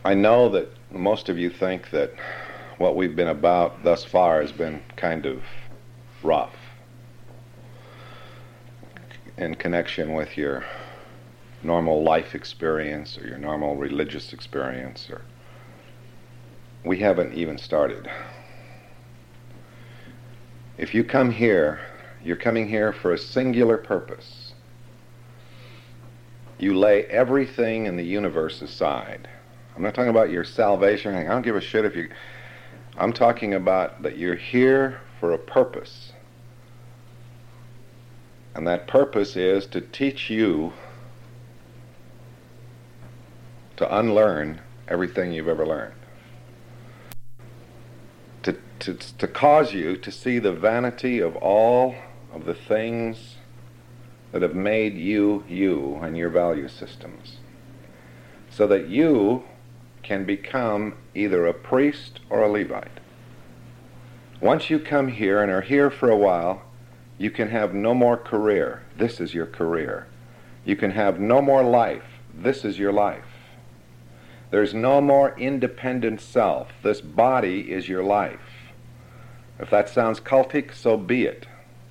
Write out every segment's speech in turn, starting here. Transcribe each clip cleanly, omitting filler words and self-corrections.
I know that most of you think that what we've been about thus far has been kind of rough in connection with your normal life experience or your normal religious experience. Or we haven't even started. If you come here, you're coming here for a singular purpose. You lay everything in the universe aside. I'm not talking about your salvation. I don't give a shit if you... I'm talking about that you're here for a purpose. And that purpose is to teach you to unlearn everything you've ever learned. To cause you to see the vanity of all of the things that have made you, you, and your value systems. So that you can become either a priest or a Levite. Once you come here and are here for a while, you can have no more career. This is your career. You can have no more life. This is your life. There's no more independent self. This body is your life. If that sounds cultic, so be it.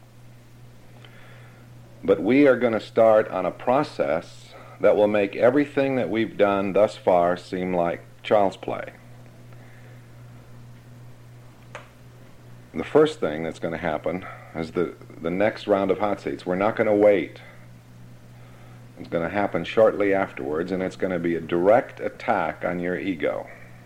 But we are going to start on a process that will make everything that we've done thus far seem like child's play. The first thing that's going to happen is the next round of hot seats. We're not going to wait. It's going to happen shortly afterwards, and it's going to be a direct attack on your ego.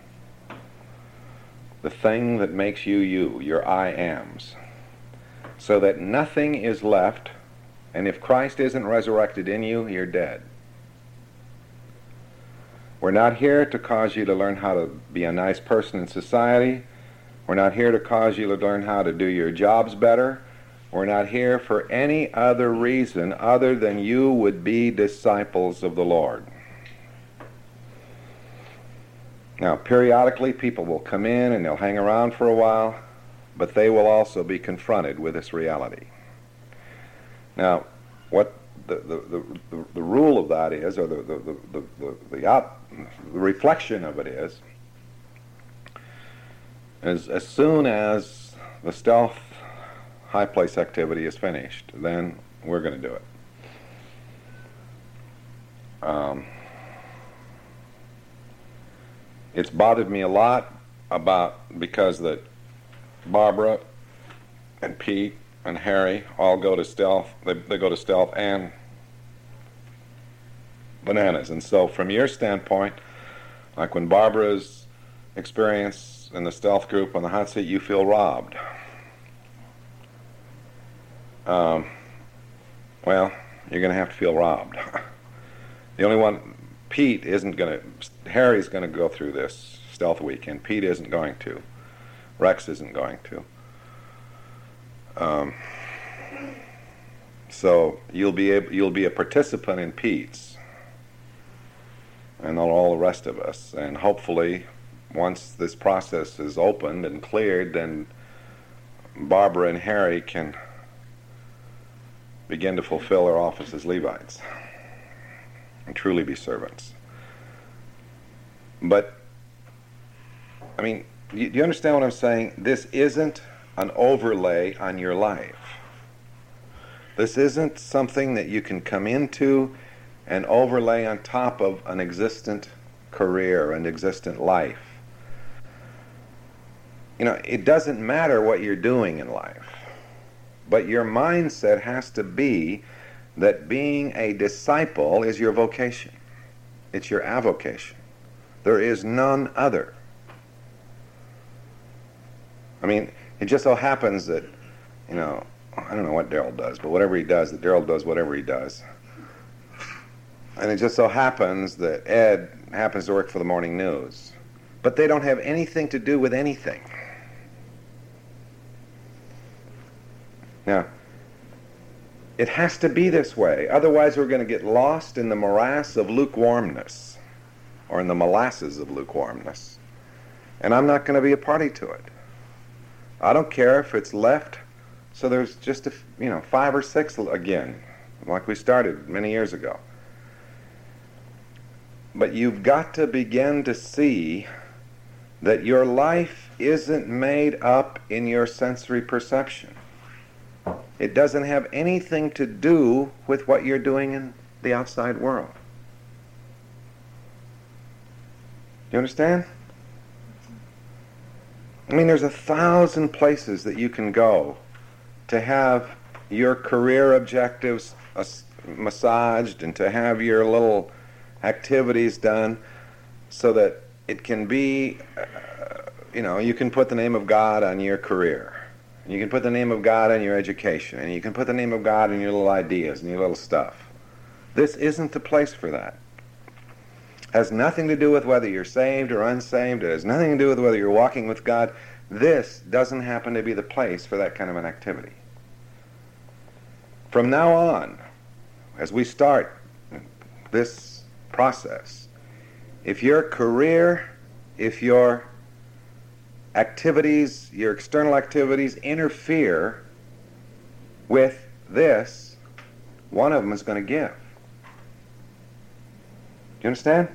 The thing that makes you you, your I-ams. So that nothing is left, and if Christ isn't resurrected in you, you're dead. We're not here to cause you to learn how to be a nice person in society. We're not here to cause you to learn how to do your jobs better. We're not here for any other reason other than you would be disciples of the Lord. Now, periodically people will come in and they'll hang around for a while, but they will also be confronted with this reality. Now, what the rule of that is, or the reflection of it is as soon as the stealth high place activity is finished, then we're going to do it. It's bothered me a lot because that Barbara and Pete and Harry all go to stealth. They go to stealth and bananas. And so from your standpoint, like when Barbara's experience in the stealth group on the hot seat, you feel robbed. Well, you're going to have to feel robbed. The only one, Pete isn't going to, Harry's going to go through this stealth weekend. Pete isn't going to. Rex isn't going to. So you'll be a participant in Pete's, and all the rest of us. And hopefully, once this process is opened and cleared, then Barbara and Harry can begin to fulfill their office as Levites and truly be servants. But, I mean, do you understand what I'm saying? This isn't an overlay on your life. This isn't something that you can come into and overlay on top of an existent career and existent life. You know, it doesn't matter what you're doing in life, but your mindset has to be that being a disciple is your vocation. It's your avocation. There is none other. I mean, it just so happens that, you know, I don't know what Daryl does, but whatever he does, that Daryl does whatever he does. And it just so happens that Ed happens to work for the Morning News. But they don't have anything to do with anything. Now, it has to be this way. Otherwise, we're going to get lost in the morass of lukewarmness, or in the molasses of lukewarmness. And I'm not going to be a party to it. I don't care if it's left, so there's just 5 or 6 again, like we started many years ago. But you've got to begin to see that your life isn't made up in your sensory perception. It doesn't have anything to do with what you're doing in the outside world. Do you understand? I mean, there's 1,000 places that you can go to have your career objectives massaged and to have your little activities done so that it can be, you can put the name of God on your career. You can put the name of God on your education. And you can put the name of God in your little ideas and your little stuff. This isn't the place for that. It has nothing to do with whether you're saved or unsaved. It has nothing to do with whether you're walking with God. This doesn't happen to be the place for that kind of an activity. From now on, as we start this process, if your career, if your activities, your external activities interfere with this, one of them is going to give. Do you understand?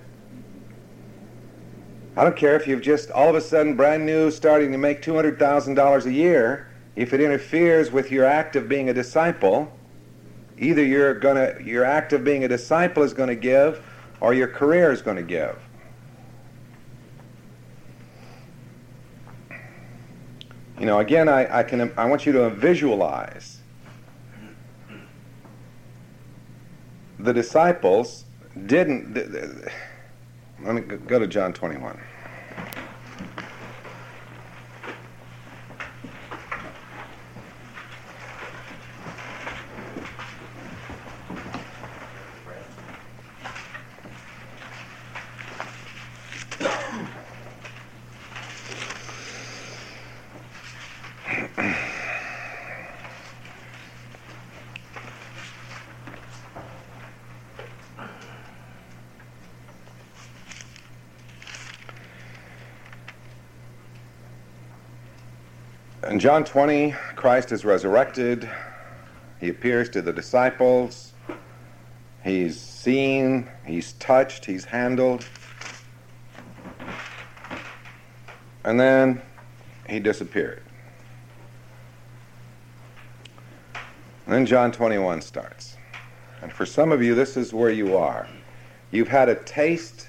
I don't care if you've just all of a sudden brand new starting to make $200,000 a year. If it interferes with your act of being a disciple, either your act of being a disciple is going to give or your career is going to give. Again, I want you to visualize the disciples didn't. Let me go to John 21. In John 20, Christ is resurrected. He appears to the disciples. He's seen, he's touched, he's handled. And then he disappeared. And then John 21 starts. And for some of you, this is where you are. You've had a taste,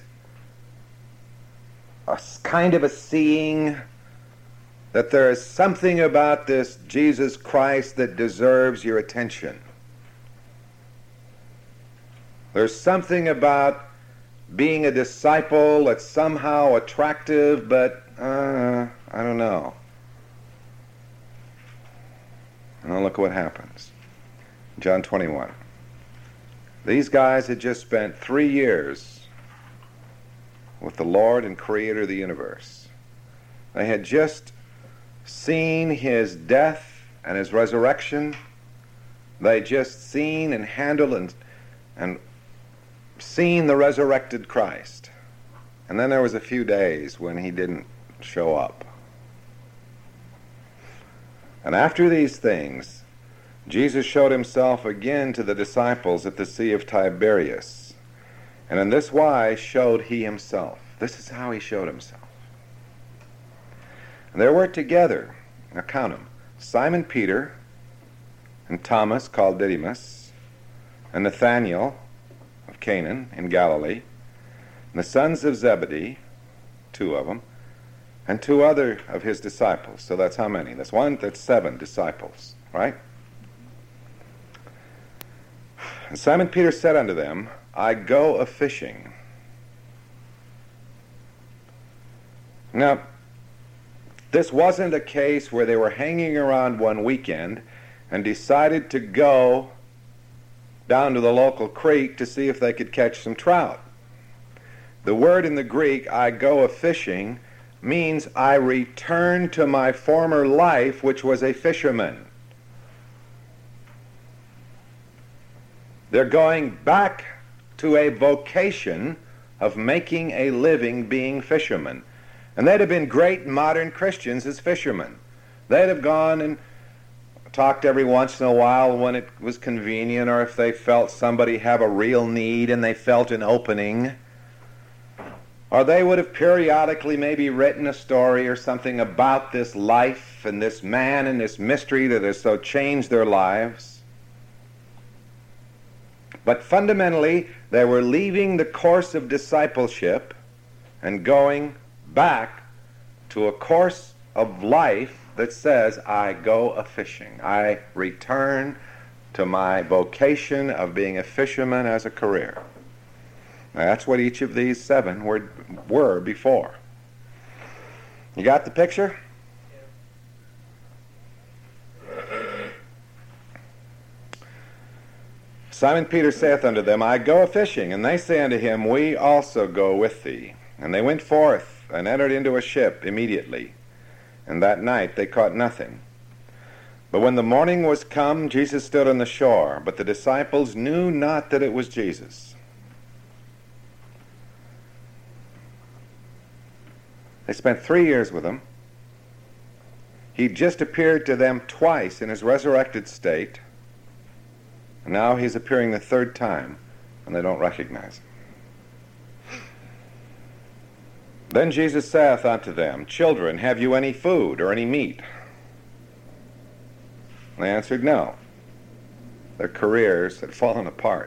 a kind of a seeing, that there is something about this Jesus Christ that deserves your attention. There's something about being a disciple that's somehow attractive, but I don't know. And then look what happens. John 21. These guys had just spent 3 years with the Lord and Creator of the universe. They had just seen his death and his resurrection. They just seen and handled and seen the resurrected Christ. And then there was a few days when he didn't show up. And after these things, Jesus showed himself again to the disciples at the Sea of Tiberias. And in this wise showed he himself. This is how he showed himself. And there were together, now count them, Simon Peter, and Thomas called Didymus, and Nathanael of Canaan in Galilee, and the sons of Zebedee, 2 of them, and 2 other of his disciples. So that's how many? That's 7 disciples, right? And Simon Peter said unto them, I go a-fishing. Now, this wasn't a case where they were hanging around one weekend and decided to go down to the local creek to see if they could catch some trout. The word in the Greek, I go a-fishing, means I return to my former life, which was a fisherman. They're going back to a vocation of making a living being fishermen. And they'd have been great modern Christians as fishermen. They'd have gone and talked every once in a while when it was convenient, or if they felt somebody have a real need and they felt an opening. Or they would have periodically maybe written a story or something about this life and this man and this mystery that has so changed their lives. But fundamentally, they were leaving the course of discipleship and going back to a course of life that says, I go a-fishing. I return to my vocation of being a fisherman as a career. Now, that's what each of these 7 were before. You got the picture? Simon Peter saith unto them, I go a-fishing. And they say unto him, We also go with thee. And they went forth and entered into a ship immediately. And that night they caught nothing. But when the morning was come, Jesus stood on the shore. But the disciples knew not that it was Jesus. They spent 3 years with him. He just appeared to them twice in his resurrected state. And now he's appearing the 3rd time, and they don't recognize him. Then Jesus saith unto them, Children, have you any food or any meat? And they answered, No. Their careers had fallen apart.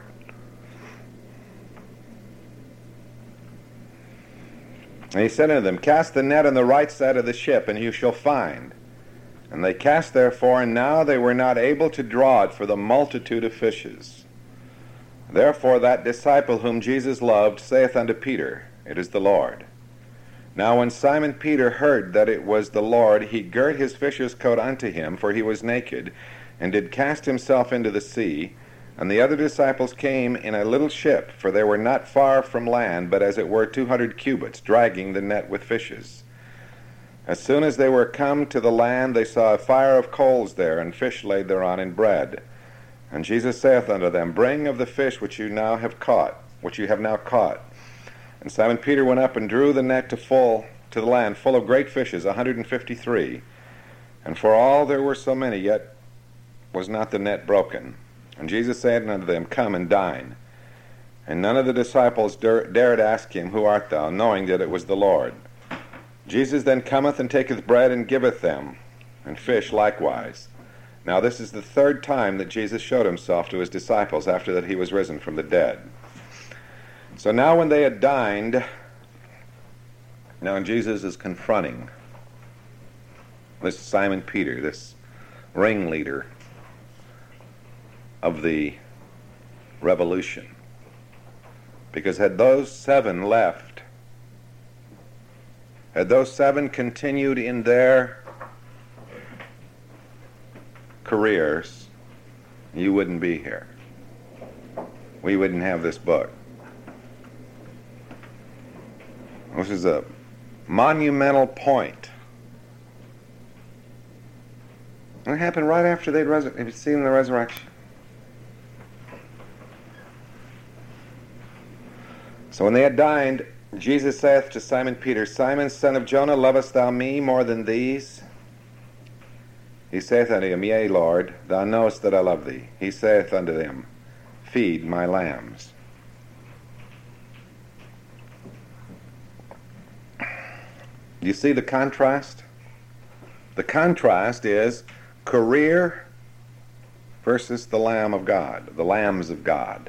And he said unto them, Cast the net on the right side of the ship, and you shall find. And they cast therefore, and now they were not able to draw it for the multitude of fishes. Therefore that disciple whom Jesus loved saith unto Peter, It is the Lord. Now when Simon Peter heard that it was the Lord, he girt his fisher's coat unto him, for he was naked, and did cast himself into the sea. And the other disciples came in a little ship, for they were not far from land, but as it were 200 cubits, dragging the net with fishes. As soon as they were come to the land, they saw a fire of coals there, and fish laid thereon and bread. And Jesus saith unto them, Bring of the fish which you now have caught, which you have now caught. And Simon Peter went up and drew the net to the land full of great fishes, 153. And for all there were so many, yet was not the net broken. And Jesus said unto them, Come and dine. And none of the disciples dared ask him, Who art thou? Knowing that it was the Lord. Jesus then cometh and taketh bread and giveth them, and fish likewise. Now this is the 3rd time that Jesus showed himself to his disciples after that he was risen from the dead. So now when they had dined, now Jesus is confronting this Simon Peter, this ringleader of the revolution. Because had those 7 left, had those 7 continued in their careers, you wouldn't be here. We wouldn't have this book. This is a monumental point. And it happened right after they'd seen the resurrection. So when they had dined, Jesus saith to Simon Peter, Simon, son of Jonah, lovest thou me more than these? He saith unto him, Yea, Lord, thou knowest that I love thee. He saith unto them, Feed my lambs. You see the contrast? The contrast is career versus the Lamb of God, the lambs of God.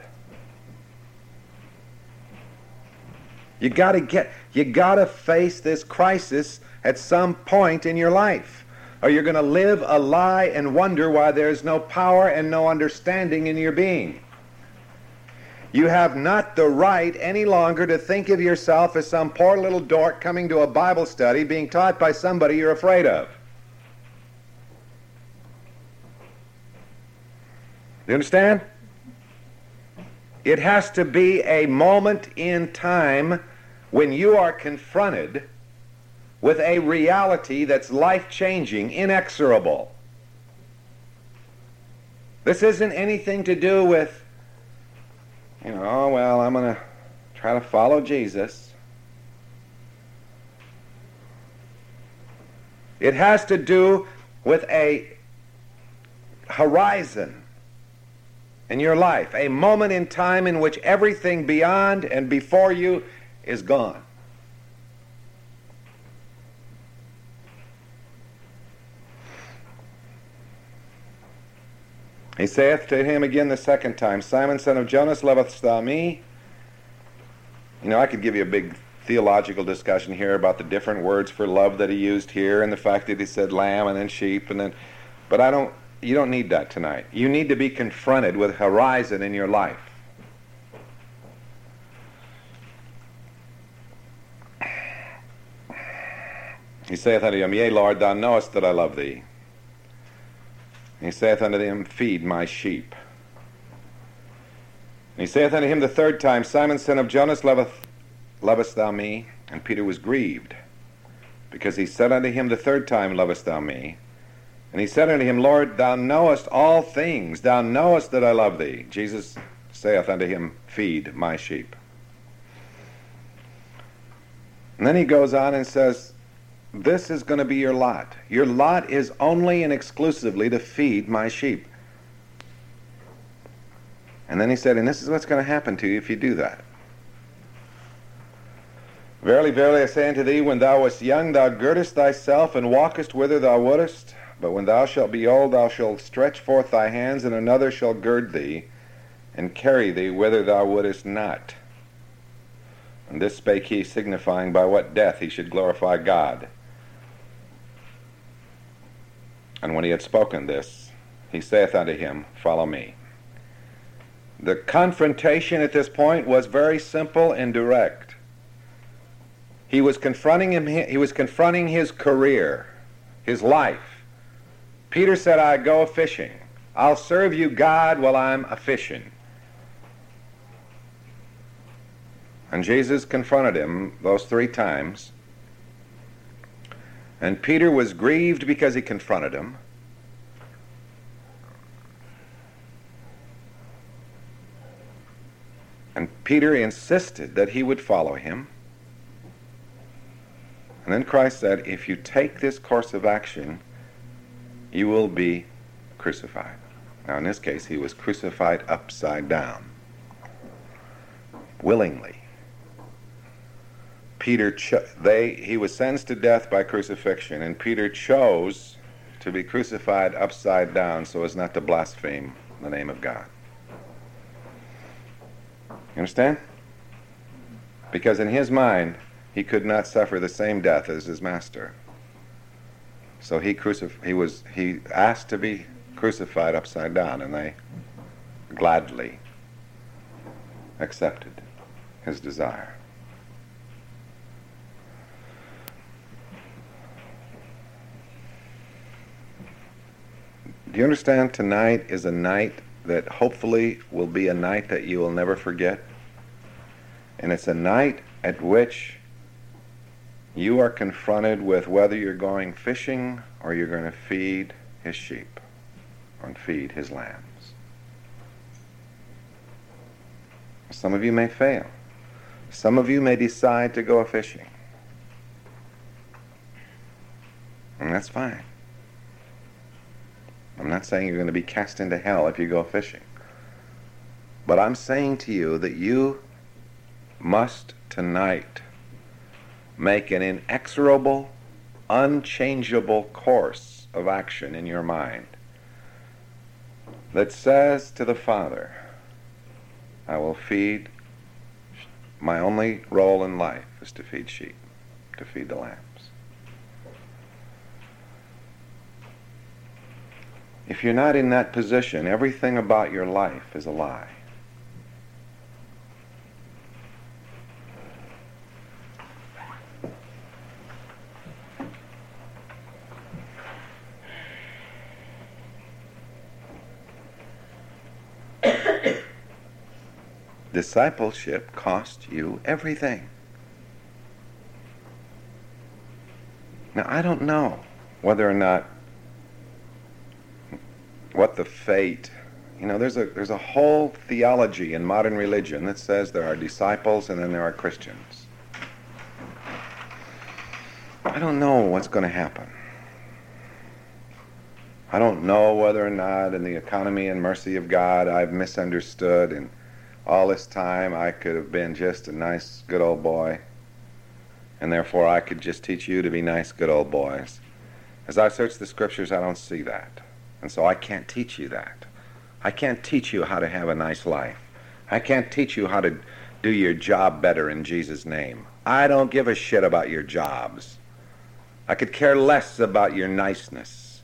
You gotta face this crisis at some point in your life, or you're going to live a lie and wonder why there's no power and no understanding in your being. You have not the right any longer to think of yourself as some poor little dork coming to a Bible study being taught by somebody you're afraid of. You understand? It has to be a moment in time when you are confronted with a reality that's life-changing, inexorable. This isn't anything to do with, oh, well, I'm going to try to follow Jesus. It has to do with a horizon in your life, a moment in time in which everything beyond and before you is gone. He saith to him again the second time, Simon, son of Jonas, lovest thou me? You know, I could give you a big theological discussion here about the different words for love that he used here and the fact that he said lamb and then sheep and then, but you don't need that tonight. You need to be confronted with horizon in your life. He saith unto him, Yea, Lord, thou knowest that I love thee. And he saith unto him, Feed my sheep. And he saith unto him the third time, Simon, son of Jonas, lovest thou me? And Peter was grieved, because he said unto him the third time, Lovest thou me? And he said unto him, Lord, thou knowest all things. Thou knowest that I love thee. Jesus saith unto him, Feed my sheep. And then he goes on and says, this is going to be your lot. Your lot is only and exclusively to feed my sheep. And then he said, and this is what's going to happen to you if you do that. Verily, verily, I say unto thee, when thou wast young, thou girdest thyself and walkest whither thou wouldest. But when thou shalt be old, thou shalt stretch forth thy hands, and another shall gird thee, and carry thee whither thou wouldest not. And this spake he, signifying by what death he should glorify God. And when he had spoken this, he saith unto him, Follow me. The confrontation at this point was very simple and direct. He was confronting him. He was confronting his career, his life. Peter said, I go a-fishing. I'll serve you, God, while I'm a-fishing. And Jesus confronted him those 3 times. And Peter was grieved because he confronted him. And Peter insisted that he would follow him. And then Christ said, if you take this course of action, you will be crucified. Now in this case, he was crucified upside down, willingly. He was sentenced to death by crucifixion, and Peter chose to be crucified upside down so as not to blaspheme the name of God. You understand? Because in his mind, he could not suffer the same death as his master. So he asked to be crucified upside down, and they gladly accepted his desire. Do you understand tonight is a night that hopefully will be a night that you will never forget? And it's a night at which you are confronted with whether you're going fishing or you're going to feed his sheep or feed his lambs. Some of you may fail. Some of you may decide to go a-fishing. And that's fine. I'm not saying you're going to be cast into hell if you go fishing. But I'm saying to you that you must tonight make an inexorable, unchangeable course of action in your mind that says to the Father, I will feed, my only role in life is to feed sheep, to feed the lambs. If you're not in that position, everything about your life is a lie. Discipleship costs you everything. Now, I don't know whether or not what the fate, there's a whole theology in modern religion that says there are disciples and then there are Christians. I don't know what's going to happen. I don't know whether or not in the economy and mercy of God I've misunderstood, and all this time I could have been just a nice, good old boy, and therefore I could just teach you to be nice, good old boys. As I search the scriptures, I don't see that. And so I can't teach you that. I can't teach you how to have a nice life. I can't teach you how to do your job better in Jesus' name. I don't give a shit about your jobs. I could care less about your niceness.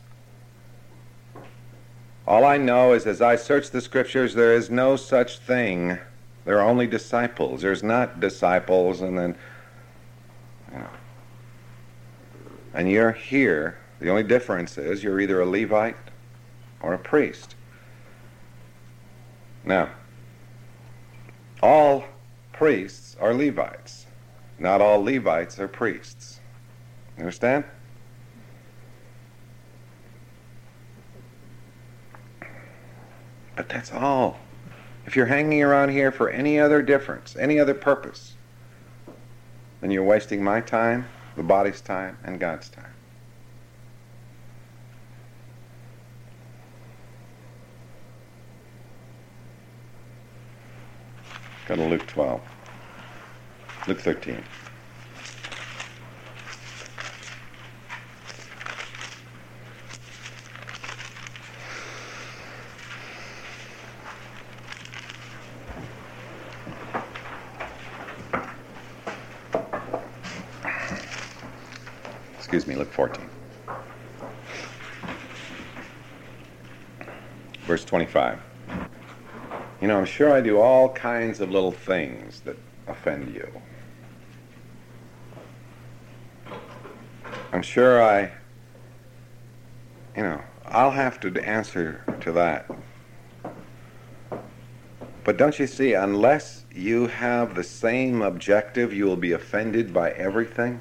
All I know is as I search the scriptures, there is no such thing. There are only disciples. There's not disciples and then, you know. And you're here. The only difference is you're either a Levite or a priest. Now, all priests are Levites. Not all Levites are priests. You understand? But that's all. If you're hanging around here for any other difference, any other purpose, then you're wasting my time, the body's time, and God's time. Go to Luke 12. Luke 13. Excuse me, Luke 14. Verse 25. You know, I'm sure I do all kinds of little things that offend you. I'm sure I'll have to answer to that. But don't you see, unless you have the same objective, you will be offended by everything.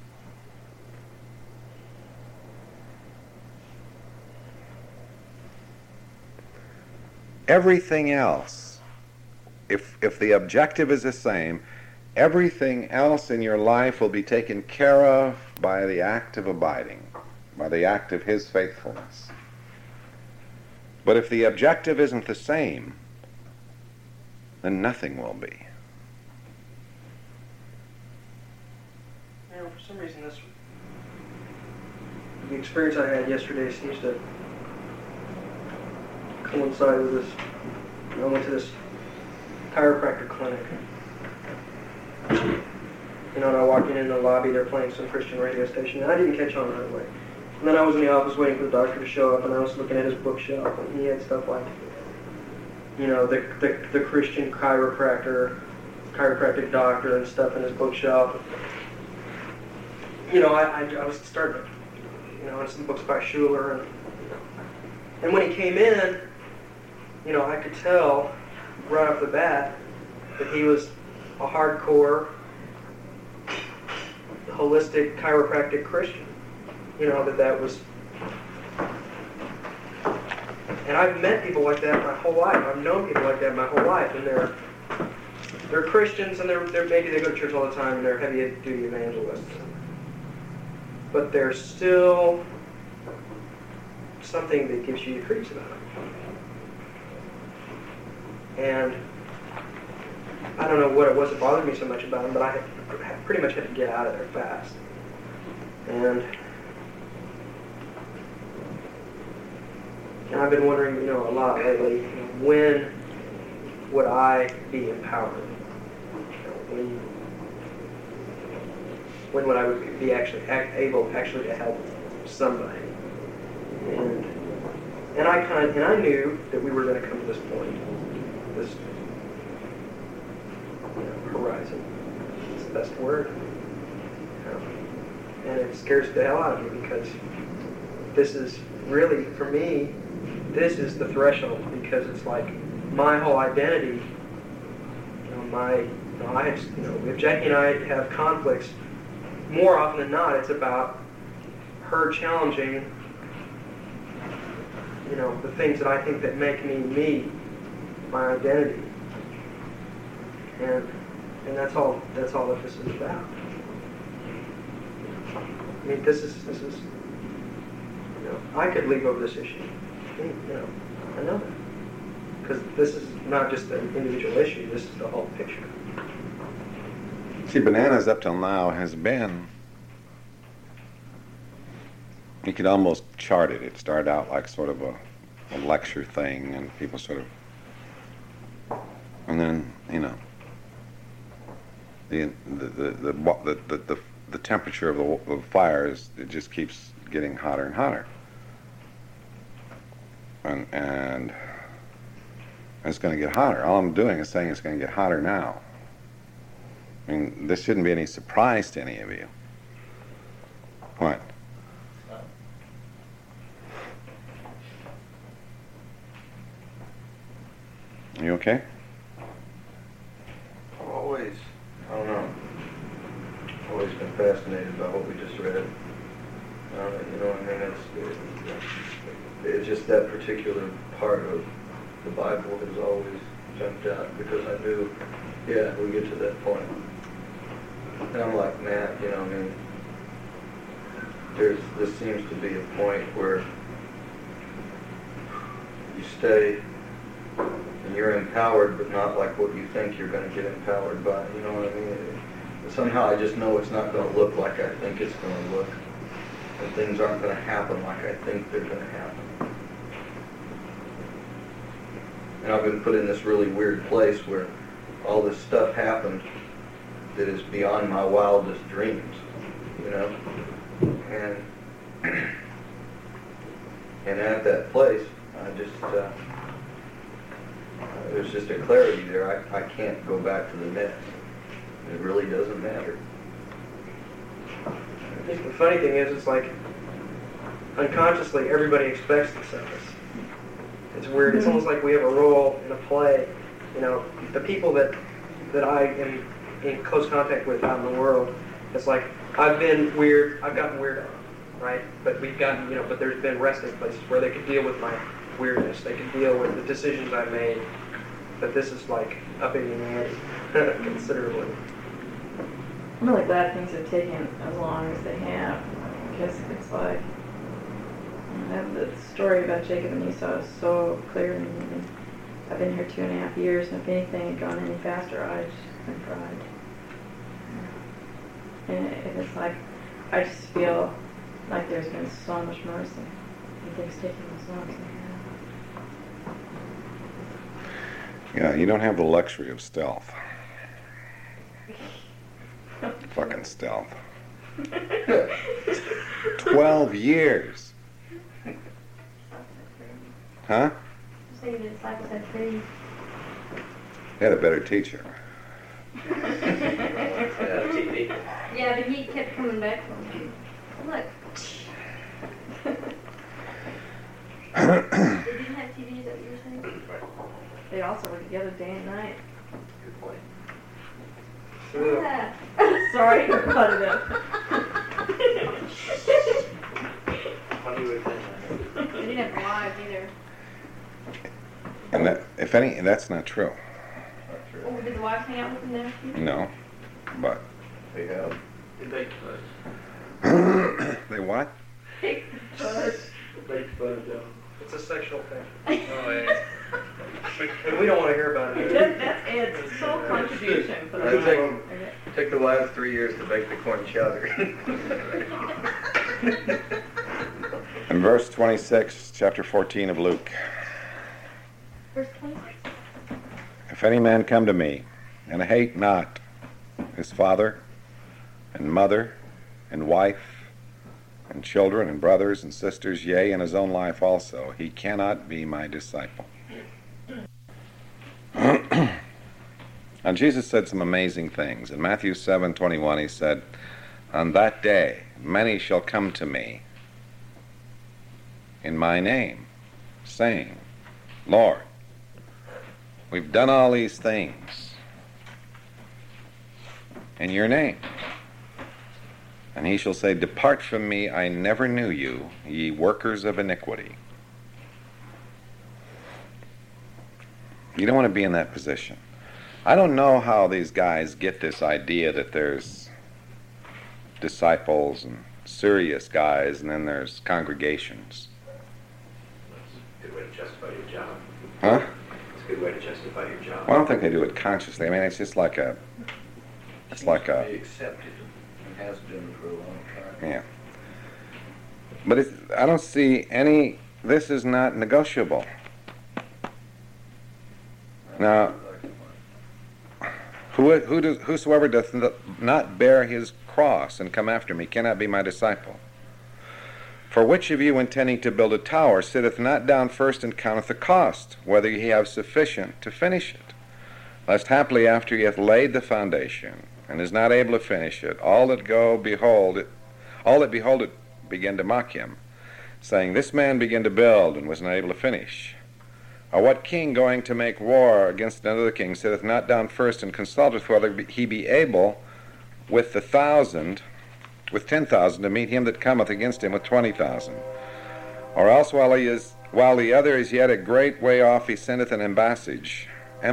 Everything else, if the objective is the same, everything else in your life will be taken care of by the act of abiding, by the act of His faithfulness. But if the objective isn't the same, then nothing will be. You know, for some reason, the experience I had yesterday seems to coincide with this. I went to this chiropractic clinic. You know, and I walked in the lobby, they're playing some Christian radio station, and I didn't catch on right away. And then I was in the office waiting for the doctor to show up, and I was looking at his bookshelf, and he had stuff like, you know, the Christian chiropractic doctor and stuff in his bookshelf. You know, I was starting to, you know, and some books by Schuller, and when he came in, you know, I could tell right off the bat that he was a hardcore, holistic chiropractic Christian. You know, that was... And I've met people like that my whole life. I've known people like that my whole life, and they're Christians, and they're maybe they go to church all the time, and they're heavy-duty evangelists. But there's still something that gives you the creeps about them. And I don't know what it was that bothered me so much about him, but I pretty much had to get out of there fast. And I've been wondering, you know, a lot lately, you know, when would I be empowered? You know, when would I be actually able to help somebody? And I knew that we were going to come to this point, this, you know, horizon. It's the best word. And it scares the hell out of me because this is really, for me, this is the threshold, because it's like my whole identity, if Jackie and I have conflicts, more often than not, it's about her challenging, you know, the things that I think that make me, my identity. And that's all that this is about. I mean, this is, you know, I could leave over this issue. You know, I know that. Because this is not just an individual issue, this is the whole picture. See, Bananas up till now has been, you could almost chart it. It started out like sort of a a lecture thing, and people sort of, and then the temperature of the fire it just keeps getting hotter and hotter, and it's going to get hotter. All I'm doing is saying it's going to get hotter now. I mean, this shouldn't be any surprise to any of you. What? Are you okay? I've always, I don't know, always been fascinated by what we just read. You know, I mean, it's just that particular part of the Bible has always jumped out, because I knew, yeah, we get to that point. And I'm like, man, you know, I mean, this seems to be a point where you stay and you're empowered, but not like what you think you're going to get empowered by. You know what I mean? Somehow I just know it's not going to look like I think it's going to look. And things aren't going to happen like I think they're going to happen. And I've been put in this really weird place where all this stuff happened that is beyond my wildest dreams, you know? And at that place, I just, there's just a clarity there. I can't go back to the net. It really doesn't matter. I think the funny thing is, it's like unconsciously everybody expects this of us. It's weird. It's almost like we have a role in a play. You know, the people that I am in close contact with out in the world, it's like I've been weird. I've gotten weird on them, right? But we've gotten, but there's been resting places where they could deal with my weirdness. They could deal with the decisions I made. But this is like upping the ante considerably. I'm really glad things have taken as long as they have, because it's like, the story about Jacob and Esau is so clear to me. And I've been here 2.5 years, and if anything had gone any faster, I just have cried. And it's like, I just feel like there's been so much mercy, and things taking as long as they have. Yeah, you don't have the luxury of stealth. Fucking stealth. 12 years. Huh? Say the disciples had three. They had a better teacher. Yeah, but he kept coming back for me. Look. They didn't have TV, is that what you were saying? They also were together day and night. Good point. Yeah. Sorry to cut it up. They didn't have wives either. And that, if any, that's not true. Oh, did the wives hang out with them there? No, but They have. they what? It's a sexual thing. Oh, yeah. And we don't want to hear about it. That's Ed's sole contribution for the It Bible. took the wives 3 years to make the corn chowder. In verse 26, chapter 14 of Luke. Verse 26. If any man come to me and hate not his father and mother and wife and children and brothers and sisters, yea, and his own life also, he cannot be my disciple. And Jesus said some amazing things. In Matthew 7:21, he said, on that day many shall come to me in my name, saying, Lord, we've done all these things in your name. And he shall say, depart from me, I never knew you, ye workers of iniquity. You don't want to be in that position. I don't know how these guys get this idea that there's disciples and serious guys, and then there's congregations. That's a good way to justify your job. Huh? It's a good way to justify your job. Well, I don't think they do it consciously. I mean, it's just like a... It's like a... Be accepted and has been for a long time. Yeah. But I don't see any this is not negotiable. Now, whosoever doth not bear his cross and come after me cannot be my disciple. For which of you, intending to build a tower, sitteth not down first and counteth the cost, whether he have sufficient to finish it? Lest haply after he hath laid the foundation, and is not able to finish it, all that behold it begin to mock him, saying, This man began to build, and was not able to finish. Or what king going to make war against another king sitteth not down first and consulteth whether he be able with 10,000 to meet him that cometh against him with 20,000? Or else while the other is yet a great way off, he sendeth an embassage,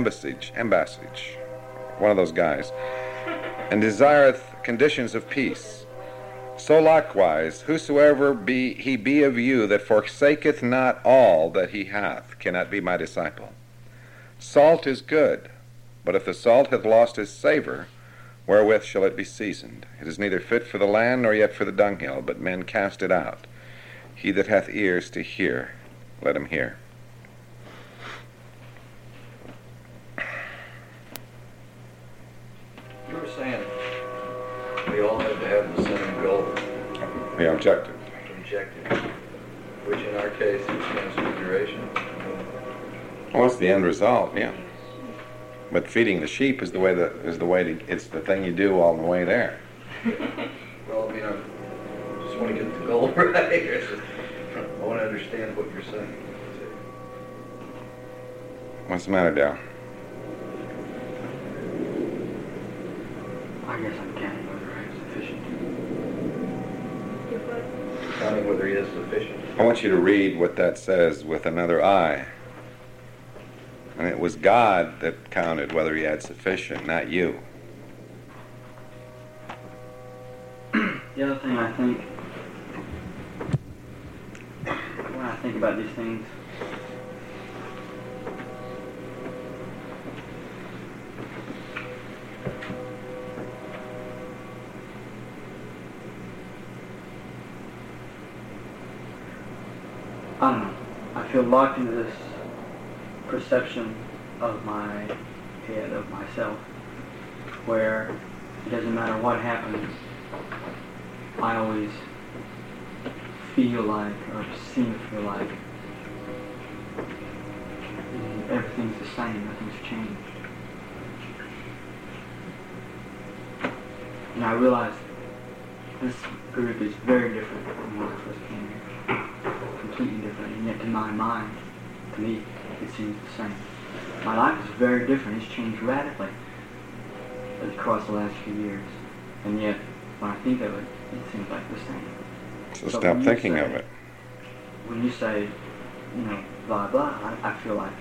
one of those guys, and desireth conditions of peace. So likewise, whosoever he be of you that forsaketh not all that he hath cannot be my disciple. Salt is good, but if the salt hath lost his savor, wherewith shall it be seasoned? It is neither fit for the land nor yet for the dunghill, but men cast it out. He that hath ears to hear, let him hear. You were saying we all have to have the same goal, The objective. which in our case is transfiguration. Well, it's the end result, yeah. But feeding the sheep is the way it's the thing you do all the way there. Well, I mean, I just want to get the goal right. I want to understand what you're saying. What's the matter, Dale? I guess I'm counting whether I have sufficient. Counting whether he is sufficient. I want you to read what that says with another eye. And it was God that counted whether he had sufficient, not you. The other thing I think, when I think about these things, I don't know. I feel locked into this perception of my head, of myself, where it doesn't matter what happens, I always feel like, or seem to feel like, everything's the same, nothing's changed. And I realize this group is very different from when I first came here. Completely different, and yet to my mind, to me, it seems the same. My life is very different. It's changed radically across the last few years. And yet, when I think of it, it seems like the same. So stop thinking of it. When you say, blah, blah, I feel like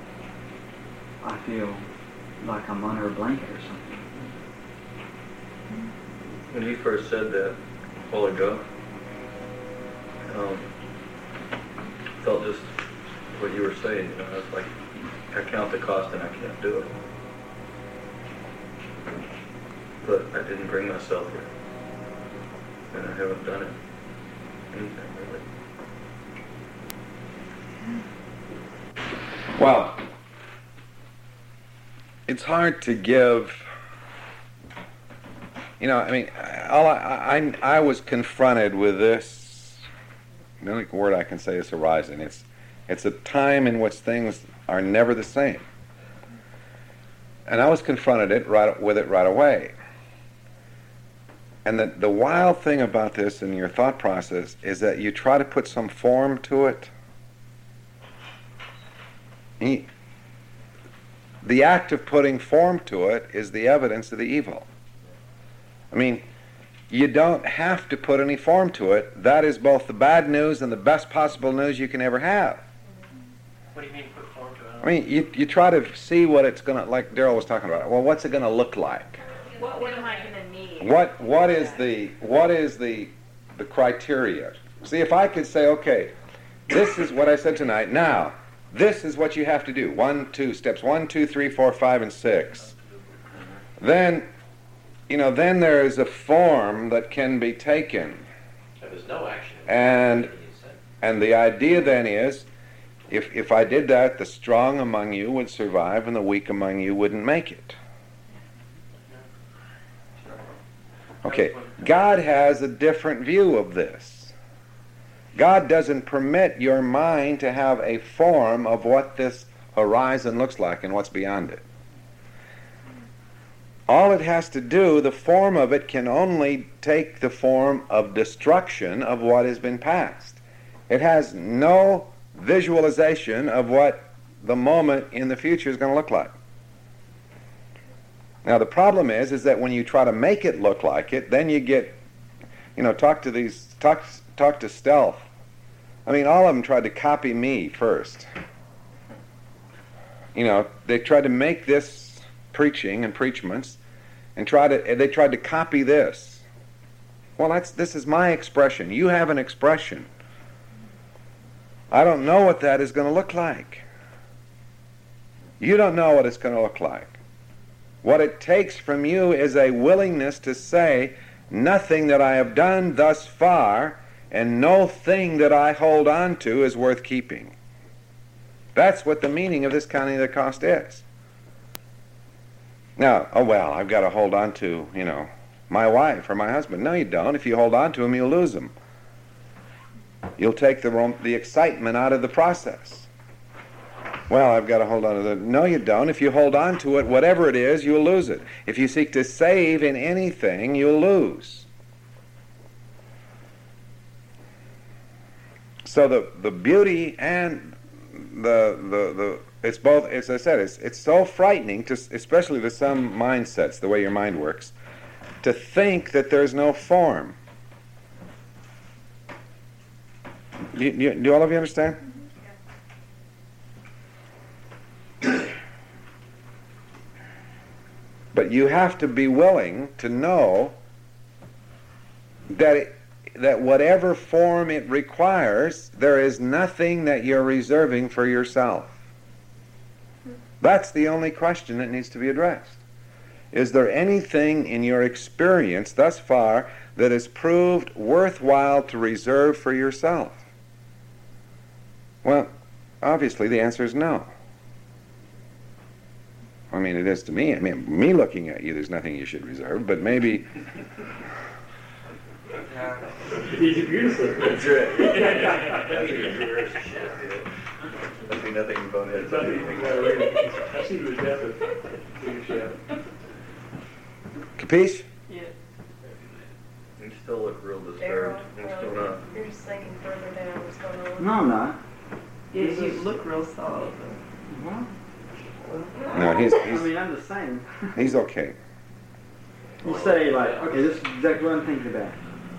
I'm under a blanket or something. When you first said that a while ago, felt just what you were saying, it's like I count the cost and I can't do it. But I didn't bring myself here. And I haven't done it. Anything really. Well, it's hard to give. I was confronted with this. The only word I can say is horizon. It's a time in which things are never the same. And I was confronted with it right away. And the wild thing about this in your thought process is that you try to put some form to it. The act of putting form to it is the evidence of the evil. I mean, you don't have to put any form to it. That is both the bad news and the best possible news you can ever have. What do you mean put form to it? I mean, you try to see what it's going to, like Daryl was talking about. Well, what's it going to look like? What am I going to need? What is the criteria? See, if I could say, okay, this is what I said tonight. Now, this is what you have to do. steps 1, 2, 3, 4, 5, and 6. Then there is a form that can be taken. There was no action. And And the idea then is, if I did that, the strong among you would survive and the weak among you wouldn't make it. Okay, God has a different view of this. God doesn't permit your mind to have a form of what this horizon looks like and what's beyond it. All it has to do, the form of it can only take the form of destruction of what has been past. It has no visualization of what the moment in the future is going to look like. Now the problem is that when you try to make it look like it, then you get, talk to Stealth. I mean, all of them tried to copy me first. They tried to make this preaching and preachments, and they tried to copy this. Well, this is my expression. You have an expression. I don't know what that is going to look like. You don't know what it's going to look like. What it takes from you is a willingness to say, nothing that I have done thus far and no thing that I hold on to is worth keeping. That's what the meaning of this counting of the cost is. Now, I've got to hold on to, my wife or my husband. No, you don't. If you hold on to them, you'll lose them. You'll take the excitement out of the process. Well, I've got to hold on to that. No, you don't. If you hold on to it, whatever it is, you'll lose it. If you seek to save in anything, you'll lose. So the beauty and it's both, as I said, it's so frightening, especially to some mindsets, the way your mind works, to think that there's no form. Do all of you understand? But you have to be willing to know that whatever form it requires, there is nothing that you're reserving for yourself. That's the only question that needs to be addressed. Is there anything in your experience thus far that has proved worthwhile to reserve for yourself? Well, obviously the answer is no. I mean, it is to me. I mean, me looking at you, there's nothing you should reserve, but maybe... Easy for you to say. That's right. Must be nothing bonehead. Capiche? Yeah. You still look real disturbed. Daryl, What's going on? you're just thinking further down what's going on. No, I'm not. Yeah, you look real solid. What? No, I mean, I'm the same. he's okay. You say, okay, this is exactly what I'm thinking about.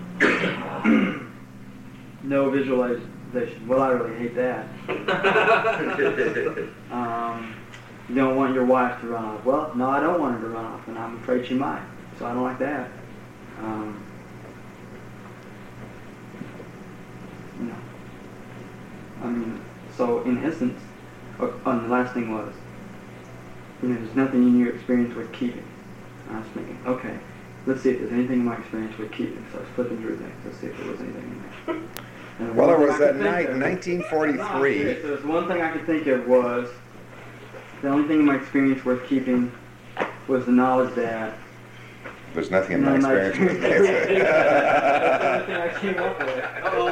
No visualization. Well, I really hate that. You don't want your wife to run off. Well, no, I don't want her to run off, and I'm afraid she might. So I don't like that. I mean, so in essence, the last thing was, there's nothing in your experience worth keeping. I was thinking, okay, let's see if there's anything in my experience worth keeping. So I was flipping through things. Let's see if there was anything in there. And Well, there was that night in 1943. No, there's one thing I could think of was, the only thing in my experience worth keeping was the knowledge that There's nothing in my experience with That's the only thing I came up with.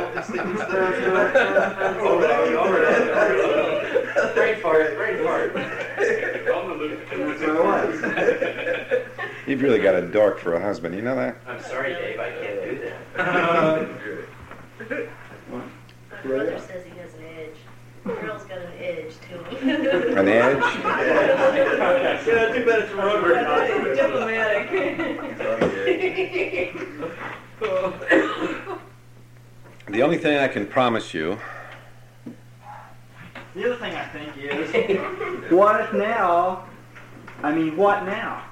Brain fart. That's what it was. You've really got a dork for a husband, you know that? I'm sorry, Dave, I can't do that. My brother says he has an edge. Girl's got an edge to him. An edge? Yeah, too bad it's rubber. The only thing I can promise you, The other thing I think is, what now? I mean, what now?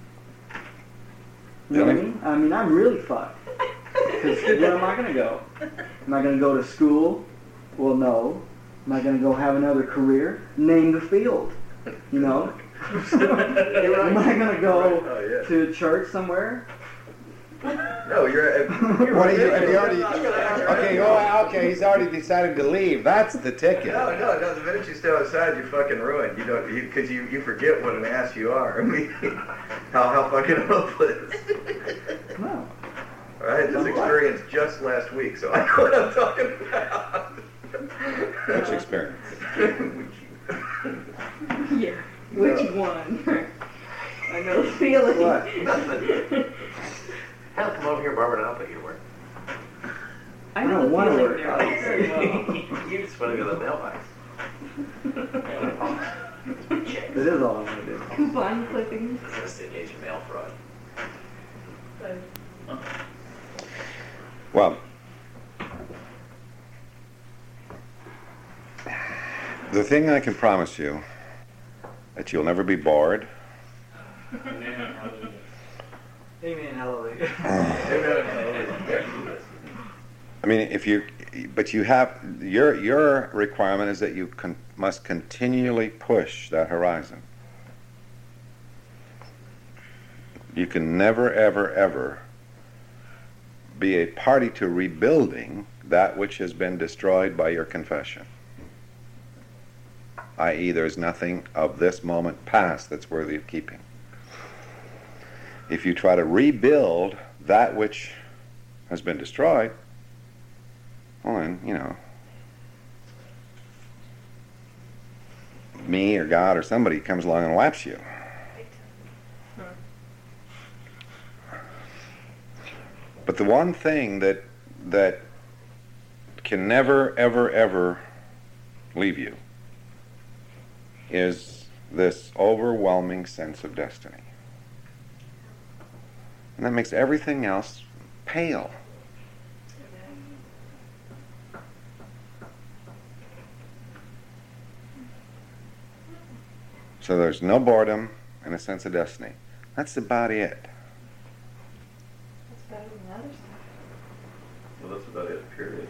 You know what I mean? I mean, I'm really fucked. Because where am I going to go? Am I going to go to school? Well, no. Am I going to go have another career? Name the field. You know? Am I going to go to church somewhere? No, you're what are you, have you Okay, he's already decided to leave. That's the ticket. No. The minute you step outside, you're fucking ruined. You don't, because you forget what an ass you are. I mean, how fucking hopeless. No. I had this experience just last week, so I know what I'm talking about. Which experience? Yeah. Which one? I know the feeling. What? Hell, come over here, Barbara, and I'll put you to work. I know the wanna feeling work. there very well. You just want to go to the mailbox. That is all I want to do. Coupon clippings. Just to engage in mail fraud. Well, the thing I can promise you, that you'll never be bored. Amen, hallelujah. I mean, but you have, your requirement is that you must continually push that horizon. You can never, ever, ever be a party to rebuilding that which has been destroyed by your confession. I.e., there's nothing of this moment past that's worthy of keeping. If you try to rebuild that which has been destroyed, well then, me or God or somebody comes along and whaps you. But the one thing that can never, ever, ever leave you is this overwhelming sense of destiny. And that makes everything else pale. So there's no boredom and a sense of destiny. That's about it. That's better than the other stuff. Well, that's about it, period.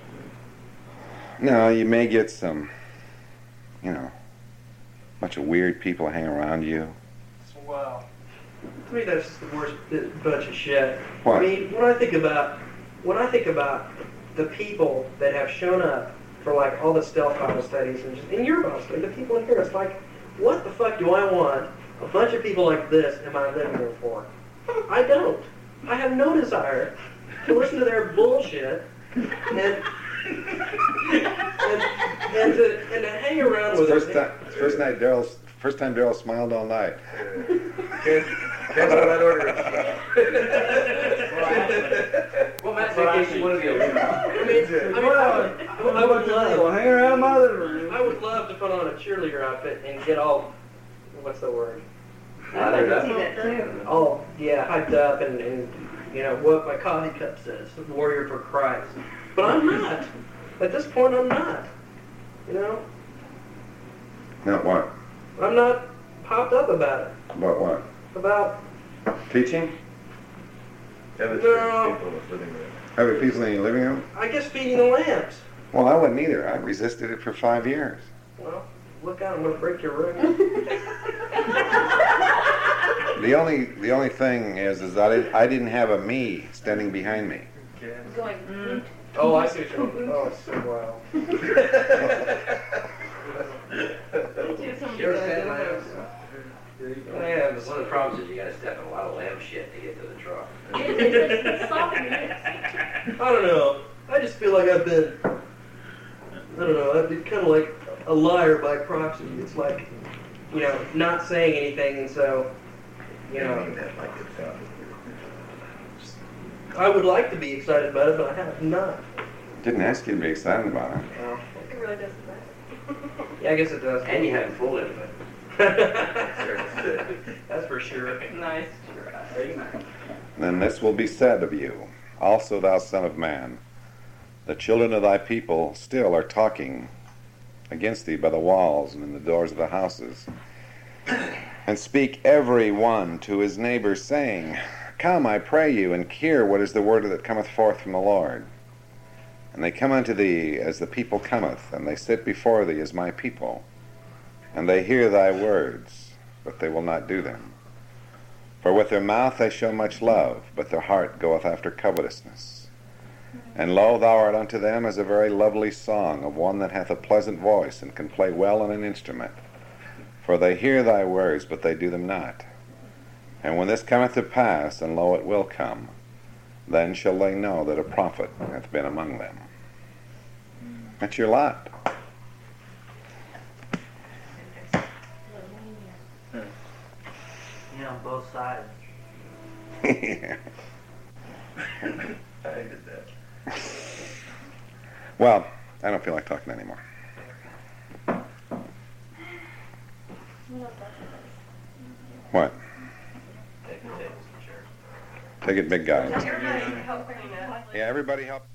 No, you may get some, bunch of weird people hang around you. Wow. To me, that's just the worst bunch of shit. What? I mean, when I think about the people that have shown up for like all the stealth Bible studies and your Bible study, the people in here, it's like, what the fuck do I want a bunch of people like this in my living room for? I don't. I have no desire to listen to their bullshit and to hang around with them. First time Daryl smiled all night. Cancel that order. Well, Matt, in case you want to be a leader. I would love. Well, hang around my living room. I would love to put on a cheerleader outfit and get all, what's the word? I'd like to see that too. All, hyped up and what my coffee cup says, warrior for Christ. But I'm not. At this point, I'm not. Not what? I'm not popped up about it. About what? About, Teaching? Have it No. people in the living room. Have it peacefully in your living room? I guess, feeding the lambs. Well, I wouldn't either. I resisted it for 5 years. Well, look out, I'm going to break your rib. The only thing is I didn't have a me standing behind me. Going, Oh, I see what you're doing. Oh, it's so wild. You're a fan of Lambs. One of the problems is you got to step in a lot of lamb shit to get to the truck. it's soft meat. I don't know. I just feel like I've been kind of like a liar by proxy. It's like, not saying anything, and so, I mean that like it sounds. I would like to be excited about it, but I have not. Didn't ask you to be excited about it. Well, It really doesn't matter. yeah, I guess it does. And you haven't fooled anybody. That's for sure. Nice try. Then this will be said of you, also thou son of man, the children of thy people still are talking against thee by the walls and in the doors of the houses, and speak every one to his neighbor, saying, Come, I pray you, and hear what is the word that cometh forth from the Lord. And they come unto thee as the people cometh, and they sit before thee as my people. And they hear thy words, but they will not do them. For with their mouth they show much love, but their heart goeth after covetousness. And lo, thou art unto them as a very lovely song of one that hath a pleasant voice and can play well on an instrument. For they hear thy words, but they do them not. And when this cometh to pass, and lo, it will come, then shall they know that a prophet hath been among them. That's your lot. You know, both sides. Yeah. I did that. Well, I don't feel like talking anymore. What? Take the tables and chairs. Take it, big guy. Everybody help clean up. Yeah, everybody help.